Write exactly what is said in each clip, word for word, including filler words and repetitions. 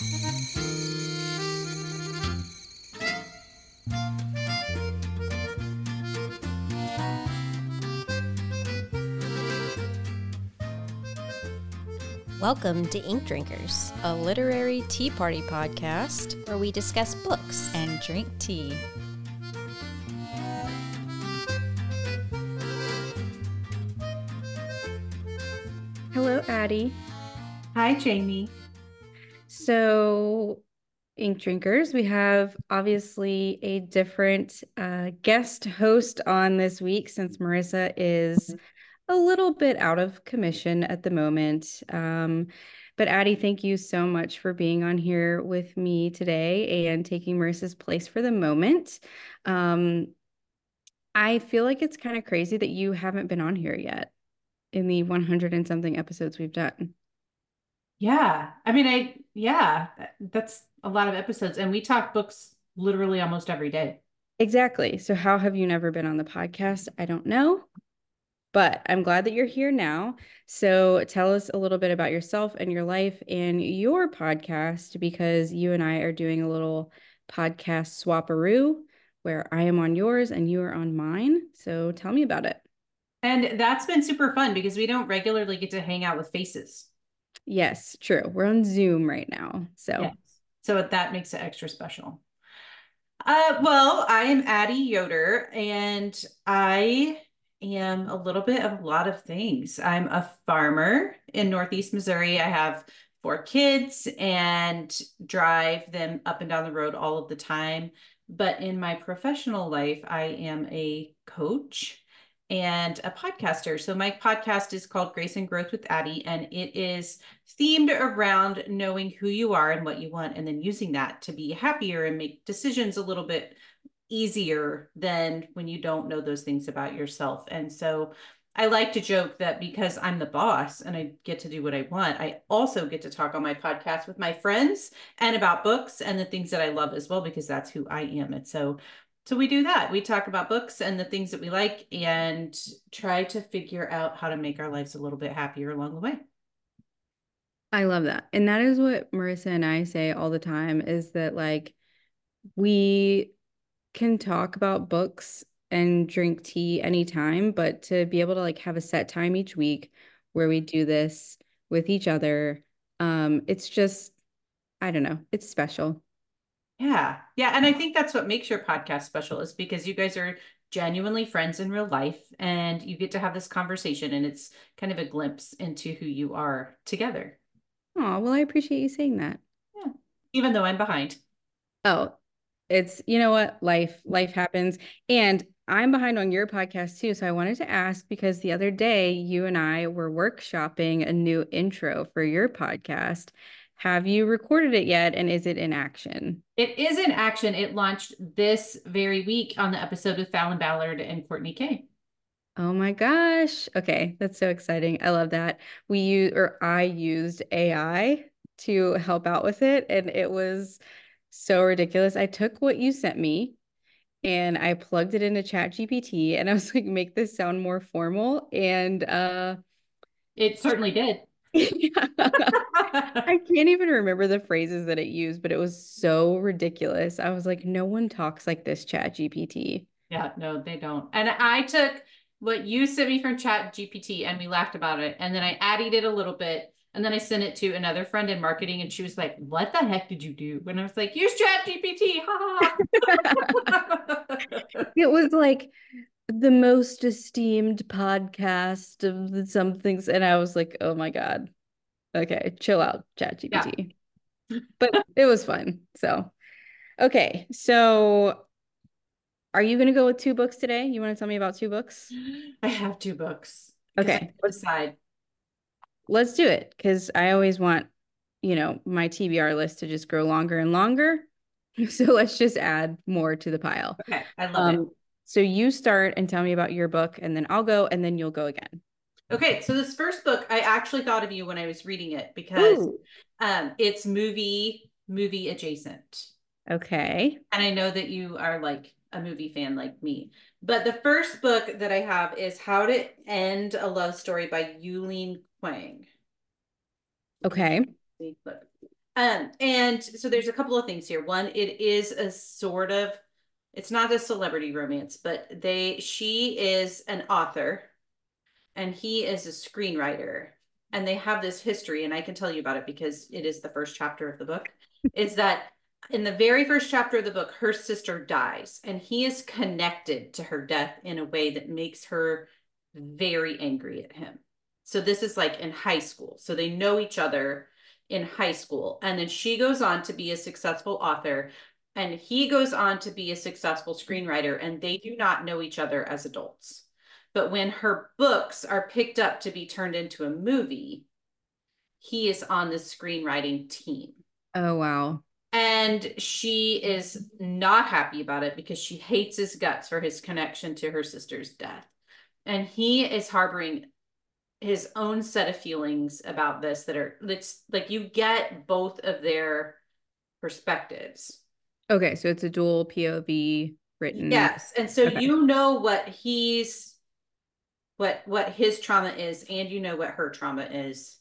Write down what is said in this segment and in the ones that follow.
Welcome to Ink Drinkers, a literary tea party podcast where we discuss books and drink tea. Hello, Addie. Hi, Jamie. So, Ink Drinkers, we have obviously a different uh, guest host on this week since Marissa is a little bit out of commission at the moment. Um, but Addie, thank you so much for being on here with me today and taking Marissa's place for the moment. Um, I feel like it's kind of crazy that you haven't been on here yet in the one hundred and something episodes we've done. Yeah. I mean, I, yeah, that's a lot of episodes. And we talk books literally almost every day. Exactly. So how have you never been on the podcast? I don't know. But I'm glad that you're here now. So tell us a little bit about yourself and your life and your podcast, because you and I are doing a little podcast swaparoo where I am on yours and you are on mine. So tell me about it. And that's been super fun because we don't regularly get to hang out with faces. Yes, true. We're on Zoom right now. So, yes. So that makes it extra special. Uh, well, I am Addie Yoder, and I am a little bit of a lot of things. I'm a farmer in Northeast Missouri. I have four kids and drive them up and down the road all of the time. But in my professional life, I am a coach and a podcaster. So my podcast is called Grace and Growth with Addie, and it is themed around knowing who you are and what you want, and then using that to be happier and make decisions a little bit easier than when you don't know those things about yourself. And so I like to joke that because I'm the boss and I get to do what I want, I also get to talk on my podcast with my friends and about books and the things that I love as well, because that's who I am. And so So we do that. We talk about books and the things that we like and try to figure out how to make our lives a little bit happier along the way. I love that. And that is what Marissa and I say all the time, is that like we can talk about books and drink tea anytime, but to be able to like have a set time each week where we do this with each other, um, it's just, I don't know, it's special. Yeah. Yeah. And I think that's what makes your podcast special, is because you guys are genuinely friends in real life and you get to have this conversation, and it's kind of a glimpse into who you are together. Oh, well, I appreciate you saying that. Yeah. Even though I'm behind. Oh, it's, you know what, life, life happens. And I'm behind on your podcast too. So I wanted to ask, because the other day you and I were workshopping a new intro for your podcast. Have you recorded it yet? And is it in action? It is in action. It launched this very week on the episode with Fallon Ballard and Courtney Kay. Oh my gosh. Okay. That's so exciting. I love that. We use, or I used A I to help out with it. And it was so ridiculous. I took what you sent me and I plugged it into Chat G P T and I was like, make this sound more formal. And uh it certainly did. I can't even remember the phrases that it used, but it was so ridiculous. I was like, no one talks like this, Chat G P T. Yeah, no, they don't. And I took what you sent me from Chat G P T and we laughed about it. And then I added it a little bit. And then I sent it to another friend in marketing, and she was like, what the heck did you do? And I was like, use Chat G P T. Ha ha. It was like the most esteemed podcast of the some things. And I was like, oh my God. Okay, chill out, Chat G P T. Yeah. But it was fun. So, okay. So are you going to go with two books today? You want to tell me about two books? I have two books. Okay. Let's decide. Let's do it, because I always want, you know, my T B R list to just grow longer and longer. So let's just add more to the pile. Okay. I love um, it. So you start and tell me about your book, and then I'll go, and then you'll go again. Okay. So this first book, I actually thought of you when I was reading it, because um, it's movie, movie adjacent. Okay. And I know that you are like a movie fan like me. But the first book that I have is How to End a Love Story by Yulin Quang. Okay. Um, and so there's a couple of things here. One, it is a sort of, it's not a celebrity romance, but they, she is an author and he is a screenwriter. And they have this history, and I can tell you about it because it is the first chapter of the book, is that in the very first chapter of the book, her sister dies, and he is connected to her death in a way that makes her very angry at him. So this is like in high school. So they know each other in high school. And then she goes on to be a successful author, and he goes on to be a successful screenwriter, and they do not know each other as adults. But when her books are picked up to be turned into a movie, he is on the screenwriting team. Oh, wow. And she is not happy about it because she hates his guts for his connection to her sister's death. And he is harboring his own set of feelings about this that are, it's like you get both of their perspectives. Okay, so it's a dual P O V written. Yes. And so Okay. you know what he's, what, what his trauma is, and you know what her trauma is.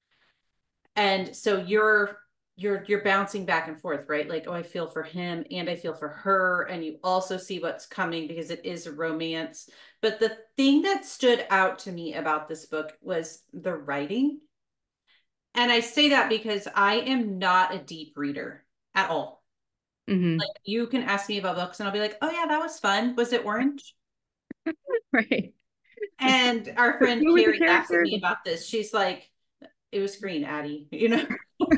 And so you're, you're, you're bouncing back and forth, right? Like, oh, I feel for him and I feel for her. And you also see what's coming because it is a romance. But the thing that stood out to me about this book was the writing. And I say that because I am not a deep reader at all. Mm-hmm. Like, you can ask me about books and I'll be like, oh yeah, that was fun. Was it orange? Right. And our friend Who were the Carrie laughs at characters? me about this. She's like, it was green, Addie, you know?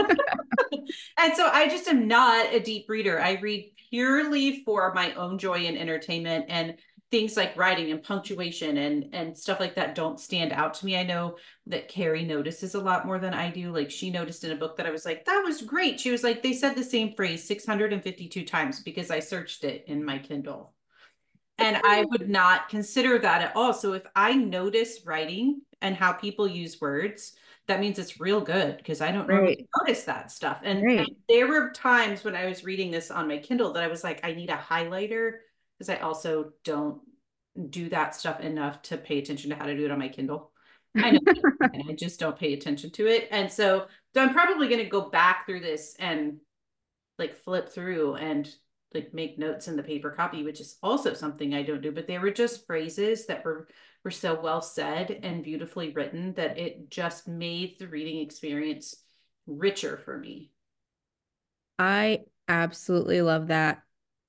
And so I just am not a deep reader. I read purely for my own joy and entertainment, and things like writing and punctuation and and stuff like that don't stand out to me. I know that Carrie notices a lot more than I do. Like, she noticed in a book that I was like, that was great. She was like, they said the same phrase six hundred fifty-two times because I searched it in my Kindle. And I would not consider that at all. So if I notice writing and how people use words, that means it's real good because I don't normally Right. notice that stuff. And, Right. and there were times when I was reading this on my Kindle that I was like, I need a highlighter, because I also don't do that stuff enough to pay attention to how to do it on my Kindle. I know, and I just don't pay attention to it. And so, so I'm probably going to go back through this and like flip through and like make notes in the paper copy, which is also something I don't do. But they were just phrases that were were so well said and beautifully written that it just made the reading experience richer for me. I absolutely love that.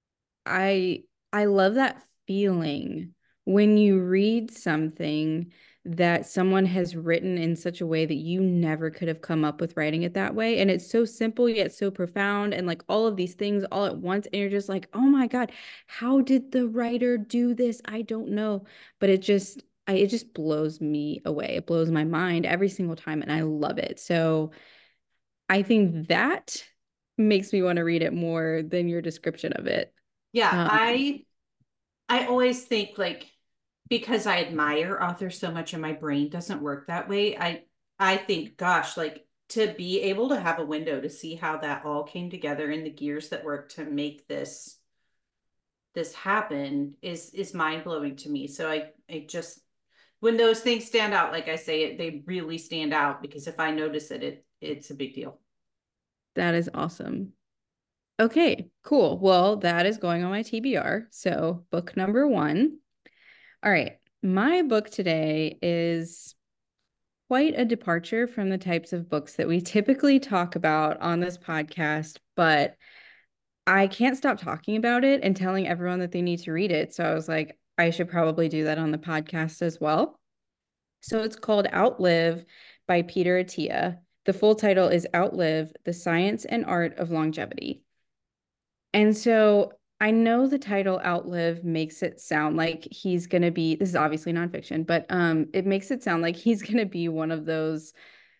I I love that feeling when you read something that someone has written in such a way that you never could have come up with writing it that way. And it's so simple yet so profound, and like all of these things all at once. And you're just like, oh my God, how did the writer do this? I don't know. But it just I, it just blows me away. It blows my mind every single time, and I love it. So I think that makes me want to read it more than your description of it. Yeah, Um, I I always think like, because I admire authors so much and my brain doesn't work that way, I I think, gosh, like to be able to have a window to see how that all came together and the gears that work to make this this happen is is mind-blowing to me. So I I just, when those things stand out, like I say, it they really stand out because if I notice it, it it's a big deal. that is awesome. Okay, cool. Well, that is going on my T B R. So, book number one. All right. My book today is quite a departure from the types of books that we typically talk about on this podcast, but I can't stop talking about it and telling everyone that they need to read it. So I was like, I should probably do that on the podcast as well. So it's called Outlive by Peter Attia. The full title is Outlive: The Science and Art of Longevity. And so I know the title Outlive makes it sound like he's going to be, this is obviously nonfiction, but um, it makes it sound like he's going to be one of those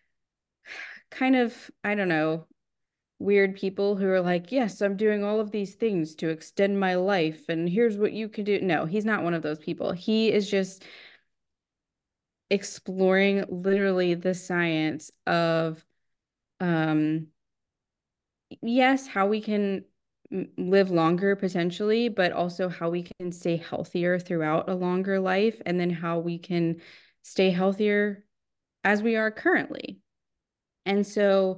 kind of, I don't know, weird people who are like, yes, I'm doing all of these things to extend my life, and here's what you can do. No, he's not one of those people. He is just exploring literally the science of, um, yes, how we can live longer potentially, but also how we can stay healthier throughout a longer life, and then how we can stay healthier as we are currently. And so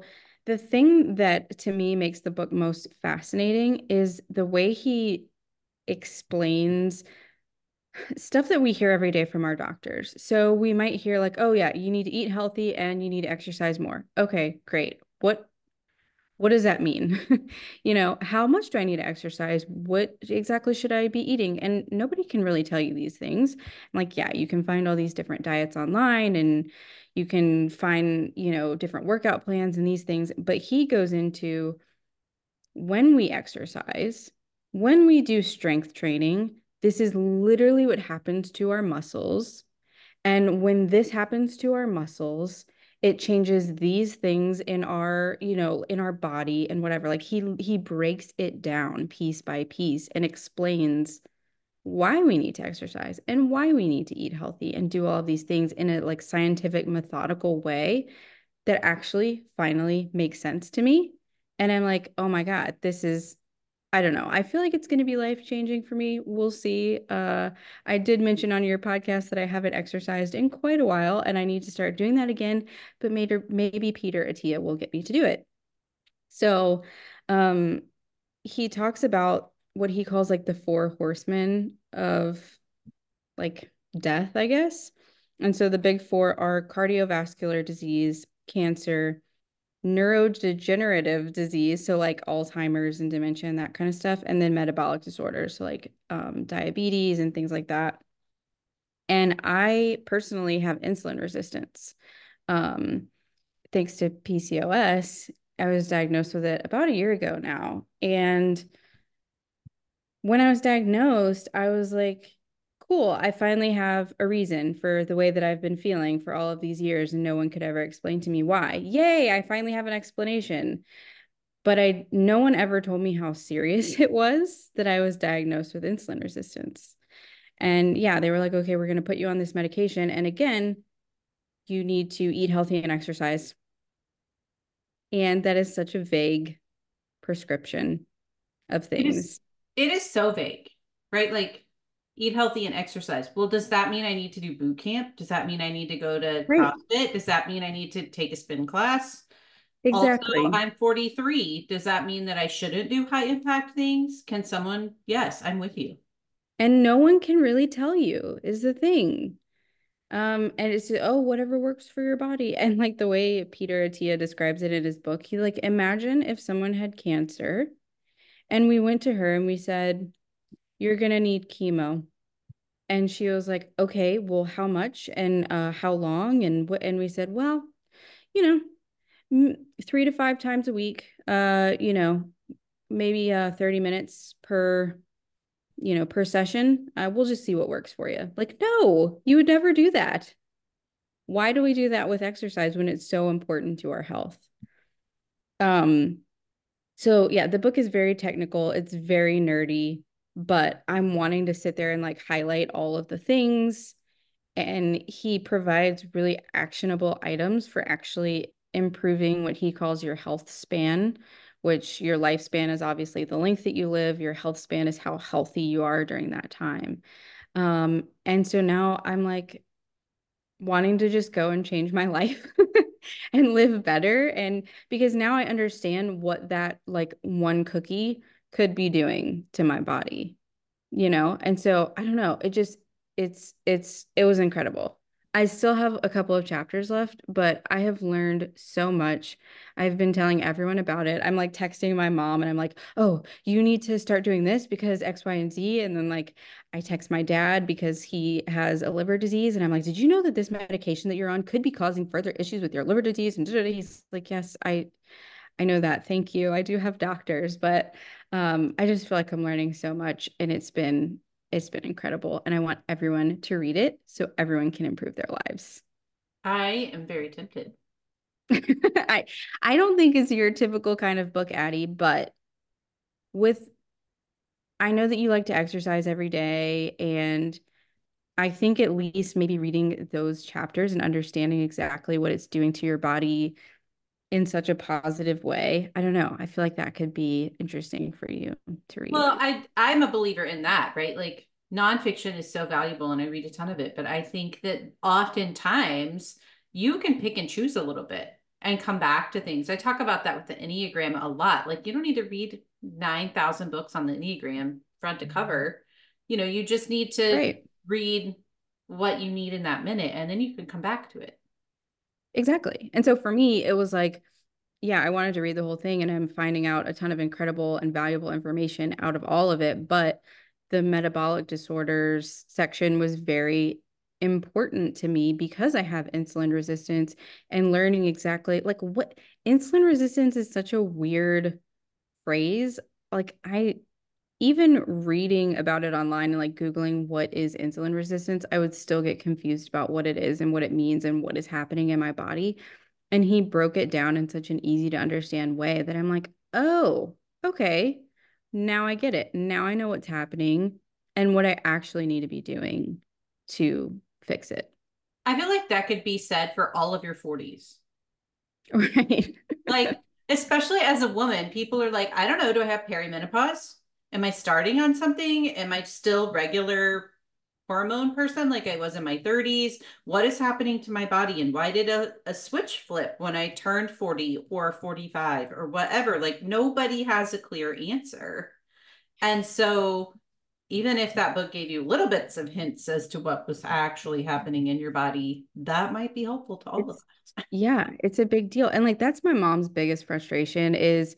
The thing that to me makes the book most fascinating is the way he explains stuff that we hear every day from our doctors. So we might hear like, oh yeah, you need to eat healthy and you need to exercise more. Okay, great. What what does that mean? You know, how much do I need to exercise? What exactly should I be eating? And nobody can really tell you these things. Like, yeah, you can find all these different diets online and you can find, you know, different workout plans and these things, but he goes into when we exercise, when we do strength training, this is literally what happens to our muscles. And when this happens to our muscles, it changes these things in our, you know, in our body and whatever. Like he he breaks it down piece by piece and explains why we need to exercise and why we need to eat healthy and do all of these things in a like scientific, methodical way that actually finally makes sense to me. And I'm like, oh my God, this is, I don't know. I feel like it's going to be life changing for me. We'll see. Uh, I did mention on your podcast that I haven't exercised in quite a while and I need to start doing that again, but maybe, maybe Peter Attia will get me to do it. So um, he talks about what he calls like the four horsemen of like death, I guess. And so the big four are cardiovascular disease, cancer, neurodegenerative disease, so like Alzheimer's and dementia and that kind of stuff, and then metabolic disorders, so like um, diabetes and things like that. And I personally have insulin resistance. Um, thanks to P C O S, I was diagnosed with it about a year ago now. And when I was diagnosed, I was like, cool, I finally have a reason for the way that I've been feeling for all of these years, and no one could ever explain to me why. Yay, I finally have an explanation. But I no one ever told me how serious it was that I was diagnosed with insulin resistance. And yeah, they were like, okay, we're going to put you on this medication. And again, you need to eat healthy and exercise. And that is such a vague prescription of It things. is, it is so vague, right? Like eat healthy and exercise. Well, does that mean I need to do boot camp? Does that mean I need to go to Right. CrossFit? Does that mean I need to take a spin class? Also, Exactly. I'm forty-three. Does that mean that I shouldn't do high impact things? Can someone? Yes, I'm with you. And no one can really tell you is the thing. Um, and it's, oh, whatever works for your body. And like the way Peter Attia describes it in his book, he like, imagine if someone had cancer and we went to her and we said, you're gonna need chemo. And she was like, okay, well, how much and uh, how long? And what? And we said, well, you know, m- three to five times a week, uh, you know, maybe uh, thirty minutes per, you know, per session. Uh, we'll just see what works for you. Like, no, you would never do that. Why do we do that with exercise when it's so important to our health? Um, so yeah, the book is very technical. It's very nerdy, but I'm wanting to sit there and like highlight all of the things. And he provides really actionable items for actually improving what he calls your health span, which your lifespan is obviously the length that you live. Your health span is how healthy you are during that time. Um, and so now I'm like, wanting to just go and change my life and live better. And because now I understand what that like one cookie could be doing to my body, you know? And so I don't know, it just, it's, it's, it was incredible. I still have a couple of chapters left, but I have learned so much. I've been telling everyone about it. I'm like texting my mom and I'm like, oh, you need to start doing this because X, Y, and Z. And then like I text my dad because he has a liver disease. And I'm like, did you know that this medication that you're on could be causing further issues with your liver disease? And he's like, yes, I, I know that. Thank you. I do have doctors, but um, I just feel like I'm learning so much and it's been it's been incredible, and I want everyone to read it so everyone can improve their lives. I am very tempted. I I don't think it's your typical kind of book, Addie, but with I know that you like to exercise every day, and I think at least maybe reading those chapters and understanding exactly what it's doing to your body in such a positive way. I don't know. I feel like that could be interesting for you to read. Well, I I'm a believer in that, right? Like nonfiction is so valuable and I read a ton of it, but I think that oftentimes you can pick and choose a little bit. and come back to things. I talk about that with the Enneagram a lot. Like, you don't need to read nine thousand books on the Enneagram front to cover. You know, you just need to Right. read what you need in that minute, and then you can come back to it. Exactly. And so for me, it was like, yeah, I wanted to read the whole thing, and I'm finding out a ton of incredible and valuable information out of all of it. But the metabolic disorders section was very important to me because I have insulin resistance, and learning exactly like what insulin resistance is such a weird phrase. Like, I even reading about it online and like Googling what is insulin resistance, I would still get confused about what it is and what it means and what is happening in my body. And he broke it down in such an easy to understand way that I'm like, oh, okay. Now I get it. Now I know what's happening and what I actually need to be doing to fix it. I feel like that could be said for all of your forties. Right. Like, especially as a woman, people are like, I don't know, do I have perimenopause? Am I starting on something? Am I still regular hormone person like I was in my thirties? What is happening to my body? And why did a, a switch flip when I turned forty or forty-five or whatever? Like, nobody has a clear answer. And so even if that book gave you little bits of hints as to what was actually happening in your body, that might be helpful to all It's, of us. yeah, it's a big deal. And like, that's my mom's biggest frustration is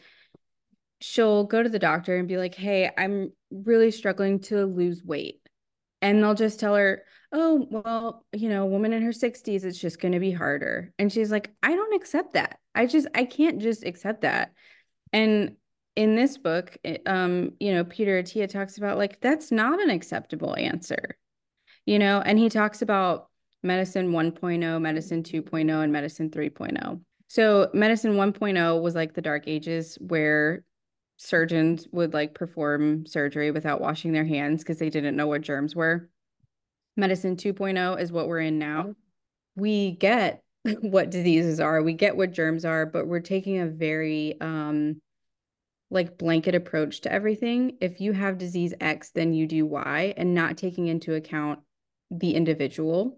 she'll go to the doctor and be like, hey, I'm really struggling to lose weight. And they'll just tell her, oh, well, you know, a woman in her sixties, it's just going to be harder. And she's like, I don't accept that. I just, I can't just accept that. And in this book, um, you know, Peter Attia talks about like, that's not an acceptable answer, you know, and he talks about medicine 1.0, medicine 2.0, and medicine 3.0. So medicine 1.0 was like the dark ages where surgeons would like perform surgery without washing their hands because they didn't know what germs were. Medicine 2.0 is what we're in now. We get what diseases are, we get what germs are, but we're taking a very um like blanket approach to everything. If you have disease X, then you do Y, and not taking into account the individual.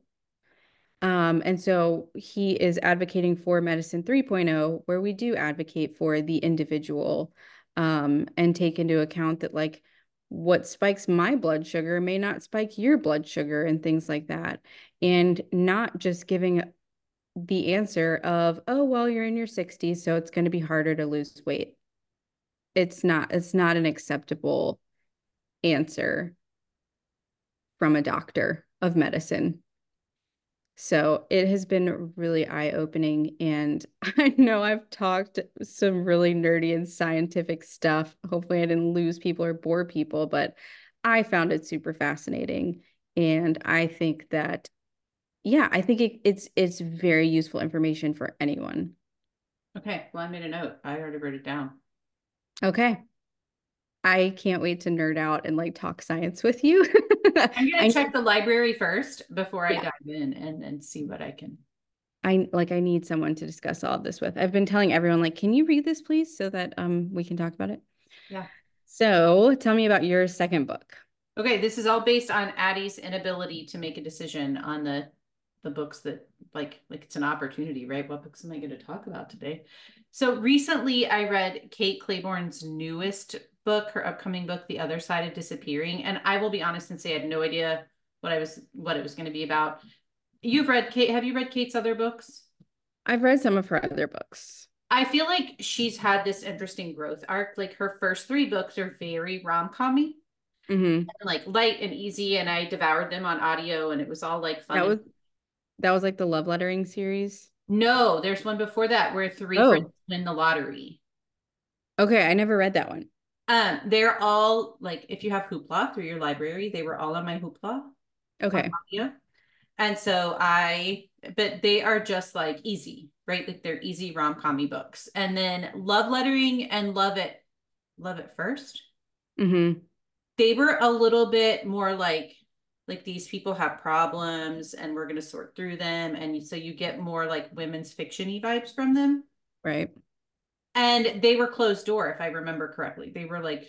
Um, and so he is advocating for medicine 3.0, where we do advocate for the individual, um, and take into account that like what spikes my blood sugar may not spike your blood sugar and things like that. And not just giving the answer of, oh, well, you're in your sixties, so it's going to be harder to lose weight. It's not, it's not an acceptable answer from a doctor of medicine. So it has been really eye-opening, and I know I've talked some really nerdy and scientific stuff. Hopefully I didn't lose people or bore people, but I found it super fascinating. And I think that, yeah, I think it, it's it's very useful information for anyone. Okay, well, I made a note. I already wrote it down. Okay. I can't wait to nerd out and like talk science with you. I'm gonna I check the library first before I Yeah. dive in and, and see what I can. I like I need someone to discuss all of this with. I've been telling everyone like, can you read this please so that um we can talk about it? Yeah. So tell me about your second book. Okay, this is all based on Addie's inability to make a decision on the the books that like like it's an opportunity, right? What books am I going to talk about today? So recently I read Kate Claiborne's newest book, her upcoming book, The Other Side of Disappearing, and I will be honest and say I had no idea what I was what it was going to be about. You've read Kate, have you read Kate's other books? I've read some of her other books. I feel like she's had this interesting growth arc. Like her first three books are very rom-com-y. Mm-hmm. Like light and easy, and I devoured them on audio, and it was all like fun. That and- was that was like the love lettering series. No, there's one before that where three Oh. friends win the lottery. Okay, I never read that one. Um, they're all like, if you have Hoopla through your library, they were all on my Hoopla. Okay. Yeah. And so I, but they are just like easy, right? Like they're easy rom-com-y books. And then Love Lettering and Love It, Love It First. Mm-hmm. They were a little bit more like, like these people have problems and we're going to sort through them. And so you get more like women's fiction-y vibes from them. Right. And they were closed door, if I remember correctly. They were like,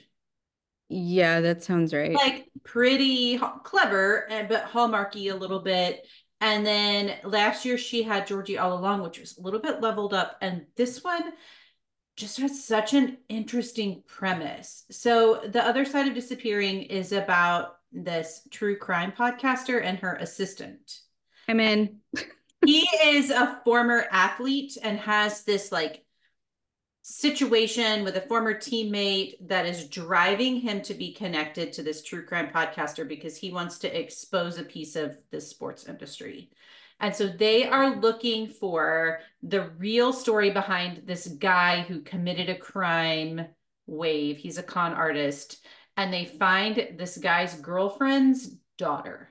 Yeah, that sounds right. like pretty clever, and but hallmarky a little bit. And then last year she had Georgie All Along, which was a little bit leveled up. And this one just has such an interesting premise. So the other side of disappearing is about this true crime podcaster and her assistant. I'm in. He is a former athlete and has this like situation with a former teammate that is driving him to be connected to this true crime podcaster because he wants to expose a piece of the sports industry. And so they are looking for the real story behind this guy who committed a crime wave. He's a con artist. And they find this guy's girlfriend's daughter.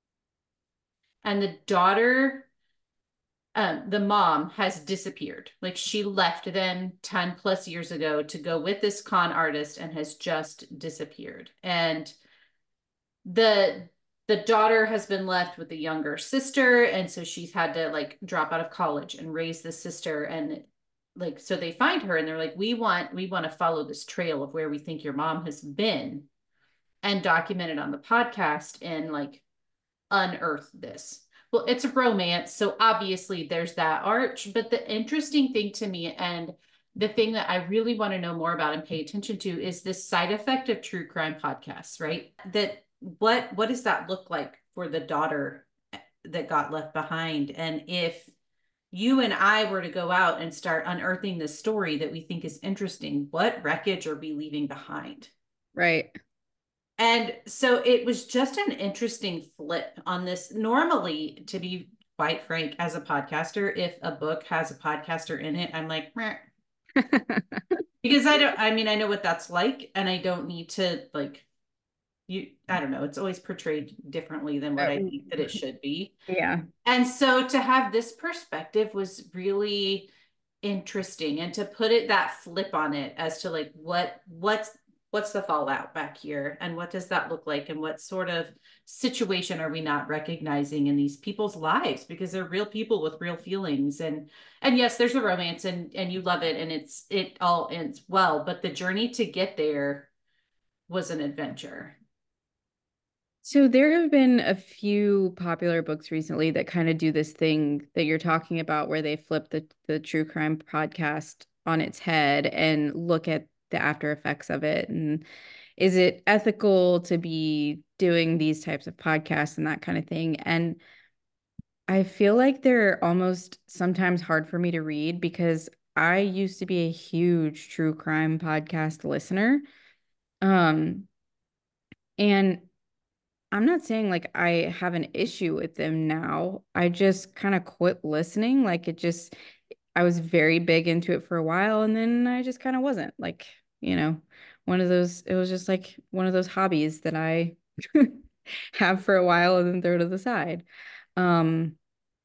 And the daughter Um, the mom has disappeared. Like she left them ten plus years ago to go with this con artist and has just disappeared. And the the daughter has been left with the younger sister. And so she's had to like drop out of college and raise the sister. And like, so they find her and they're like, we want, we want to follow this trail of where we think your mom has been and document it on the podcast and like unearth this. Well, it's a romance, so obviously there's that arch, but the interesting thing to me and the thing that I really want to know more about and pay attention to is this side effect of true crime podcasts, right? That what what does that look like for the daughter that got left behind? And if you and I were to go out and start unearthing this story that we think is interesting, what wreckage are we leaving behind? Right. And so it was just an interesting flip on this. Normally, to be quite frank, as a podcaster, if a book has a podcaster in it, I'm like, meh. Because I don't, I mean, I know what that's like, and I don't need to like, you, I don't know, it's always portrayed differently than what I think that it should be. Yeah. And so to have this perspective was really interesting, and to put it that flip on it as to like, what, what's, what's the fallout back here and what does that look like and what sort of situation are we not recognizing in these people's lives, because they're real people with real feelings. And and yes, there's a romance and and you love it and it's it all ends well, but the journey to get there was an adventure. So there have been a few popular books recently that kind of do this thing that you're talking about where they flip the the true crime podcast on its head and look at the after effects of it. And is it ethical to be doing these types of podcasts and that kind of thing? And I feel like they're almost sometimes hard for me to read because I used to be a huge true crime podcast listener. Um, and I'm not saying like I have an issue with them now. I just kind of quit listening. Like it just, I was very big into it for a while and then I just kind of wasn't. Like, you know, one of those, it was just like one of those hobbies that I have for a while and then throw to the side. Um,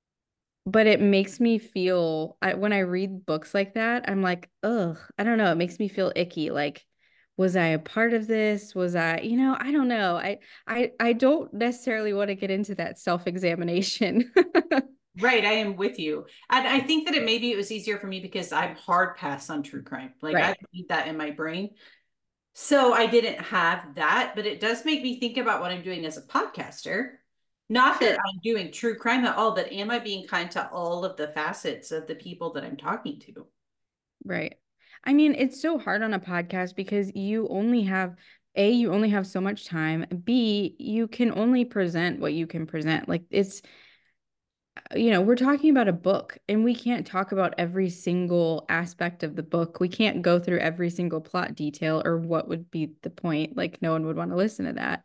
but it makes me feel, I, when I read books like that, I'm like, ugh, I don't know. It makes me feel icky. Like, was I a part of this? Was I, you know, I don't know. I, I, I don't necessarily want to get into that self-examination. Right, I am with you. And I think that it maybe it was easier for me because I'm hard pass on true crime. Like Right. I need that in my brain. So I didn't have that, but it does make me think about what I'm doing as a podcaster. Not Sure. that I'm doing true crime at all, but am I being kind to all of the facets of the people that I'm talking to? Right. I mean, it's so hard on a podcast because you only have A, you only have so much time. B, you can only present what you can present. Like it's, you know, we're talking about a book and we can't talk about every single aspect of the book. We can't go through every single plot detail or what would be the point. Like no one would want to listen to that.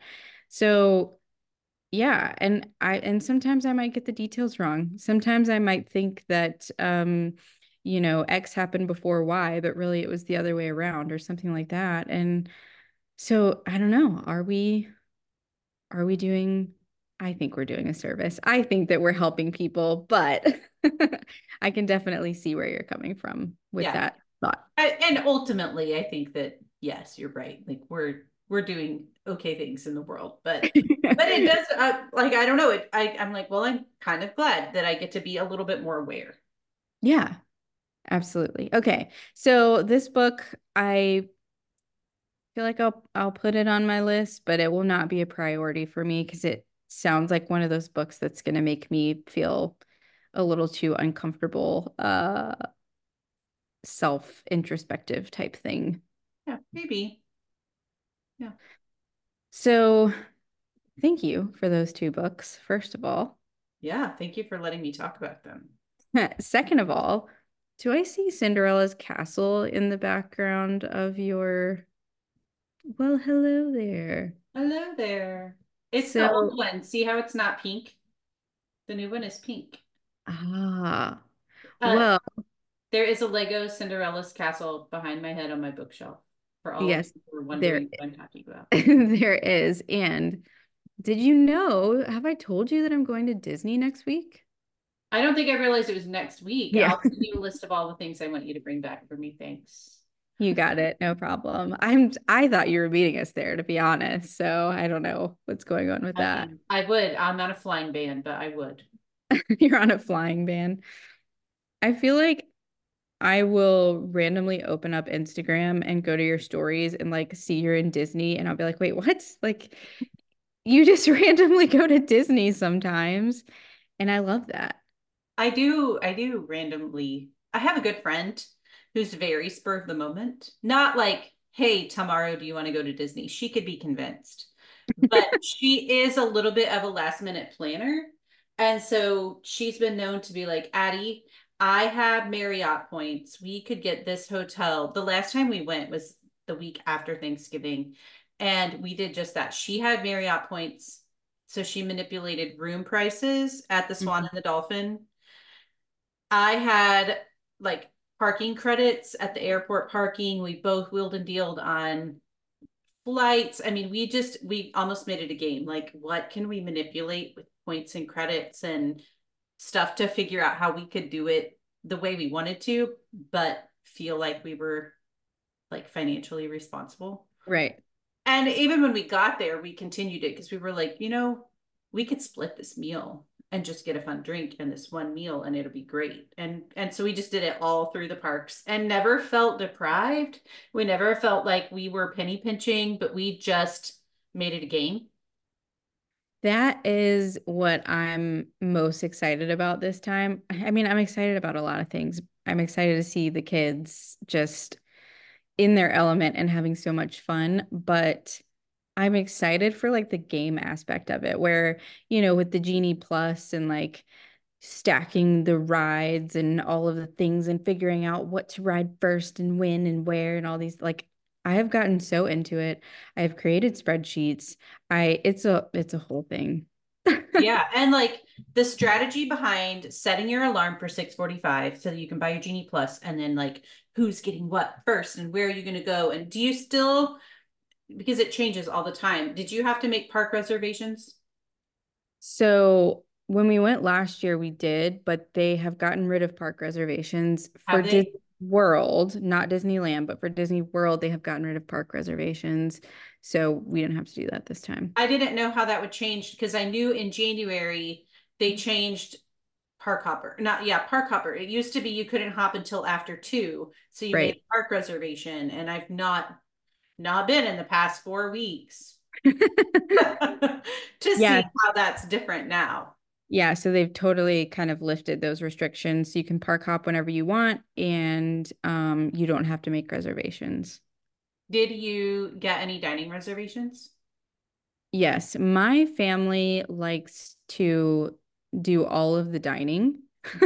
So yeah, and I and sometimes I might get the details wrong. Sometimes I might think that um, you know, X happened before Y, but really it was the other way around or something like that. And so I don't know, are we are we doing I think we're doing a service. I think that we're helping people, but I can definitely see where you're coming from with Yeah. that thought. I, and ultimately, I think that yes, you're right. Like we're we're doing okay things in the world, but but it does uh, like I don't know. It I I'm like, well, I'm kind of glad that I get to be a little bit more aware. Yeah, absolutely. Okay, so this book, I feel like I'll I'll put it on my list, but it will not be a priority for me because it sounds like one of those books that's going to make me feel a little too uncomfortable, uh, self-introspective type thing. Yeah, maybe. Yeah. So thank you for those two books, first of all. Yeah, thank you for letting me talk about them. Second of all, do I see Cinderella's castle in the background of your... Well, hello there. Hello there. It's the So, old one. See how it's not pink? The new one is pink. ah, Uh, well, there is a Lego Cinderella's castle behind my head on my bookshelf for all of yes, you who are there wondering what I'm talking about. there is. And did you know, have I told you that I'm going to Disney next week? I don't think I realized it was next week. Yeah. I'll send you a list of all the things I want you to bring back for me. Thanks. You got it. No problem. I'm I thought you were meeting us there, to be honest. So I don't know what's going on with I that. mean, I would. I'm not a flying ban, but I would. You're on a flying ban. I feel like I will randomly open up Instagram and go to your stories and like see you're in Disney and I'll be like, wait, what? Like you just randomly go to Disney sometimes. And I love that. I do. I do randomly. I have a good friend who's very spur of the moment. Not like, hey, tomorrow, do you want to go to Disney? She could be convinced, but she is a little bit of a last minute planner. And so she's been known to be like, Addie, I have Marriott points. We could get this hotel. The last time we went was the week after Thanksgiving. And we did just that. She had Marriott points. So she manipulated room prices at the Swan Mhm. and the Dolphin. I had like parking credits at the airport parking. We both wheeled and dealed on flights. I mean, we just, we almost made it a game. Like, what can we manipulate with points and credits and stuff to figure out how we could do it the way we wanted to, but feel like we were like financially responsible. Right. And even when we got there, we continued it because we were like, you know, we could split this meal and just get a fun drink and this one meal and it'll be great. And and so we just did it all through the parks and never felt deprived. We never felt like we were penny pinching, but we just made it a game. That is what I'm most excited about this time. I mean, I'm excited about a lot of things. I'm excited to see the kids just in their element and having so much fun, but I'm excited for like the game aspect of it, where, you know, with the Genie Plus and like stacking the rides and all of the things and figuring out what to ride first and when and where and all these, like, I have gotten so into it. I have created spreadsheets. I it's a it's a whole thing. Yeah, and like the strategy behind setting your alarm for six forty-five so that you can buy your Genie Plus and then like who's getting what first and where are you going to go, and do you still, because it changes all the time, did you have to make park reservations? So when we went last year, we did, but they have gotten rid of park reservations for Have Disney they? World, not Disneyland, but for Disney World, they have gotten rid of park reservations. So we didn't have to do that this time. I didn't know how that would change because I knew in January they changed park hopper. Not, yeah, park hopper. It used to be you couldn't hop until after two. So you made Right. a park reservation. And I've not not been in the past four weeks to Yeah. see how that's different now. Yeah. So they've totally kind of lifted those restrictions. So you can park hop whenever you want and um, you don't have to make reservations. Did you get any dining reservations? Yes. My family likes to do all of the dining.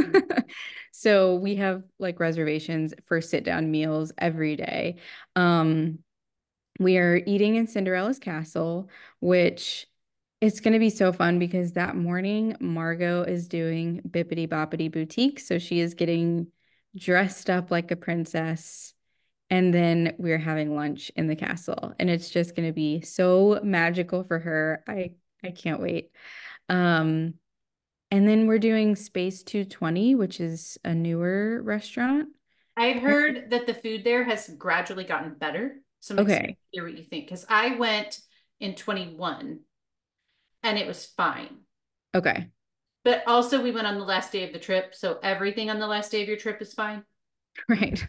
So we have like reservations for sit down meals every day. Um, we are eating in Cinderella's castle, which it's going to be so fun because that morning Margot is doing Bippity Boppity Boutique. So she is getting dressed up like a princess. And then we're having lunch in the castle. And it's just going to be so magical for her. I I can't wait. Um, and then we're doing Space two twenty, which is a newer restaurant. I've heard that the food there has gradually gotten better. So I'm excited to Okay. hear what you think. Because I went in twenty-one and it was fine. Okay. But also we went on the last day of the trip. So everything on the last day of your trip is fine. Right.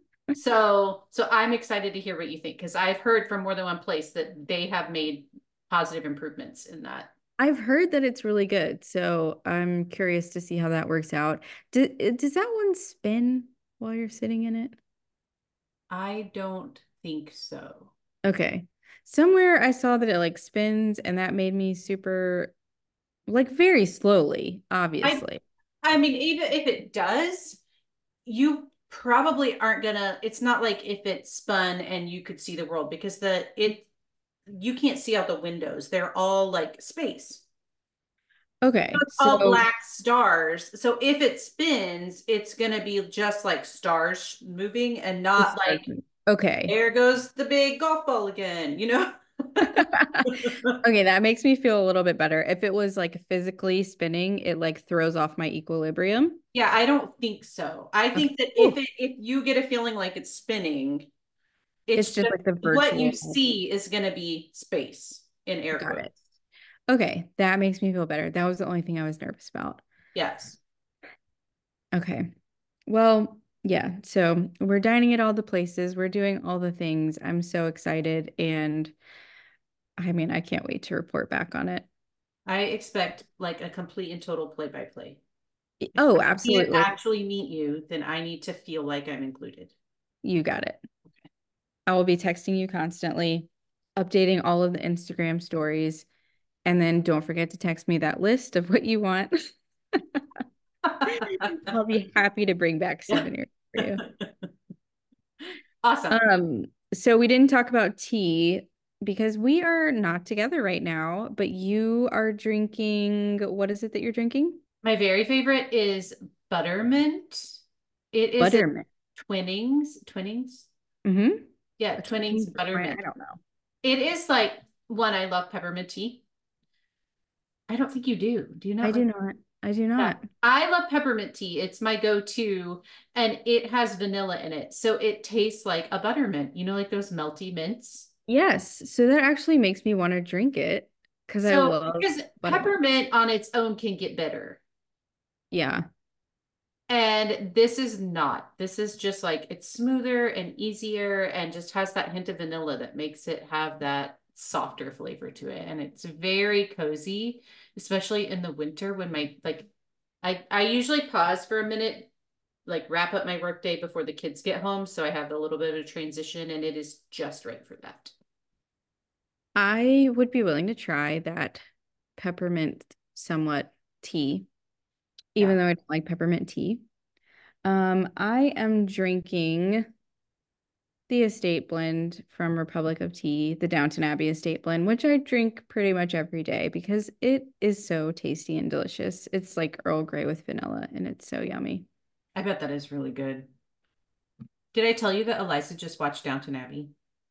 So so I'm excited to hear what you think because I've heard from more than one place that they have made positive improvements in that. I've heard that it's really good, so I'm curious to see how that works out. Do, does that one spin while you're sitting in it? I don't think so. Okay. Somewhere I saw that it like spins and that made me super like very slowly, I obviously. I mean, even if it does, you probably aren't gonna, it's not like if it spun and you could see the world because the it you can't see out the windows. They're all like space. So Okay. it's all So black stars. So if it spins, it's gonna be just like stars moving and the not stars like move. Okay. there goes the big golf ball again, you know? Okay, that makes me feel a little bit better. If it was like physically spinning, it like throws off my equilibrium. Yeah, I don't think so. I Okay. think that if Ooh, it if you get a feeling like it's spinning, it's it's just just like the what you virtual. see is going to be space in air Got quotes. it. Okay, that makes me feel better. That was the only thing I was nervous about. Yes. Okay. Well, yeah. So we're dining at all the places. We're doing all the things. I'm so excited. And I mean, I can't wait to report back on it. I expect like a complete and total play by play. If Oh, I can't absolutely. actually meet you, then I need to feel like I'm included. You got it. I will be texting you constantly, updating all of the Instagram stories. And then don't forget to text me that list of what you want. I'll be happy to bring back souvenirs for you. Awesome. Um, so we didn't talk about tea because we are not together right now, but you are drinking, what is it that you're drinking? My very favorite is buttermint. It is a Buttermint. Twinings, Twinings. Mm-hmm. Yeah, Twinings buttermint. I don't know. It is like one, I love peppermint tea. I don't think you do. Do you not I do like? not. I do Yeah. not. I love peppermint tea. It's my go-to, and it has vanilla in it. So it tastes like a buttermint, you know, like those melty mints. Yes. So that actually makes me want to drink it because I So love because buttermint. peppermint on its own can get bitter. Yeah. And this is not. This is just like it's smoother and easier and just has that hint of vanilla that makes it have that softer flavor to it. And it's very cozy, especially in the winter when my like I I usually pause for a minute, like wrap up my workday before the kids get home, so I have a little bit of a transition and it is just right for that. I would be willing to try that peppermint somewhat tea, even Yeah. though I don't like peppermint tea. Um, I am drinking the estate blend from Republic of Tea, the Downton Abbey estate blend, which I drink pretty much every day because it is so tasty and delicious. It's like Earl Grey with vanilla and it's so yummy. I bet that is really good. Did I tell you that Eliza just watched Downton Abbey?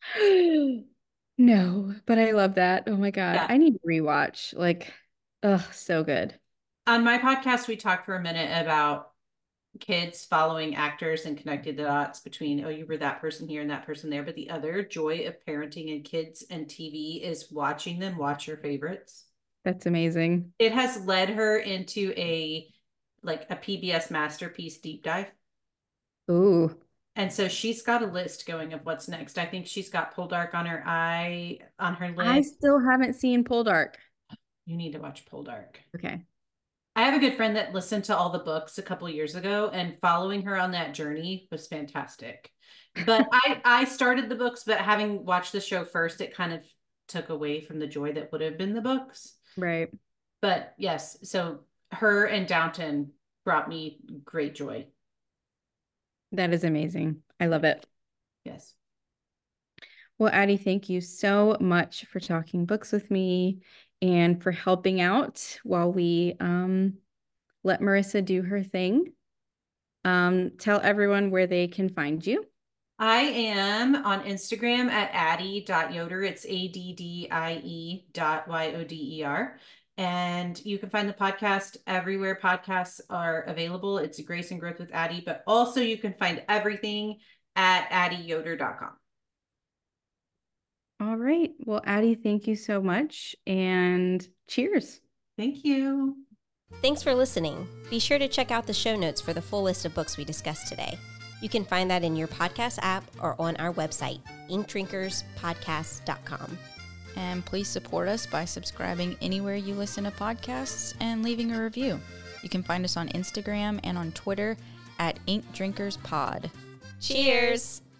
No, but I love that. Oh my God. Yeah. I need to rewatch. Like, oh, so good. On my podcast, we talked for a minute about kids following actors and connected the dots between, oh, you were that person here and that person there. But the other joy of parenting and kids and T V is watching them watch your favorites. That's amazing. It has led her into a like a P B S masterpiece deep dive. Ooh. And so she's got a list going of what's next. I think she's got Poldark on her eye on her I list. still haven't seen Poldark. You need to watch Poldark. Okay. I have a good friend that listened to all the books a couple years ago, and following her on that journey was fantastic. But I I started the books, but having watched the show first, it kind of took away from the joy that would have been the books. Right. But yes, so her and Downton brought me great joy. That is amazing. I love it. Yes. Well, Addie, thank you so much for talking books with me and for helping out while we um, let Marissa do her thing. Um, tell everyone where they can find you. I am on Instagram at addie dot yoder. It's A D D I E dot Y O D E R. And you can find the podcast everywhere podcasts are available. It's Grace and Growth with Addie, but also you can find everything at addie yoder dot com. All right. Well, Addie, thank you so much and cheers. Thank you. Thanks for listening. Be sure to check out the show notes for the full list of books we discussed today. You can find that in your podcast app or on our website, ink drinkers podcast dot com. And please support us by subscribing anywhere you listen to podcasts and leaving a review. You can find us on Instagram and on Twitter at Ink Drinkers Pod. Cheers!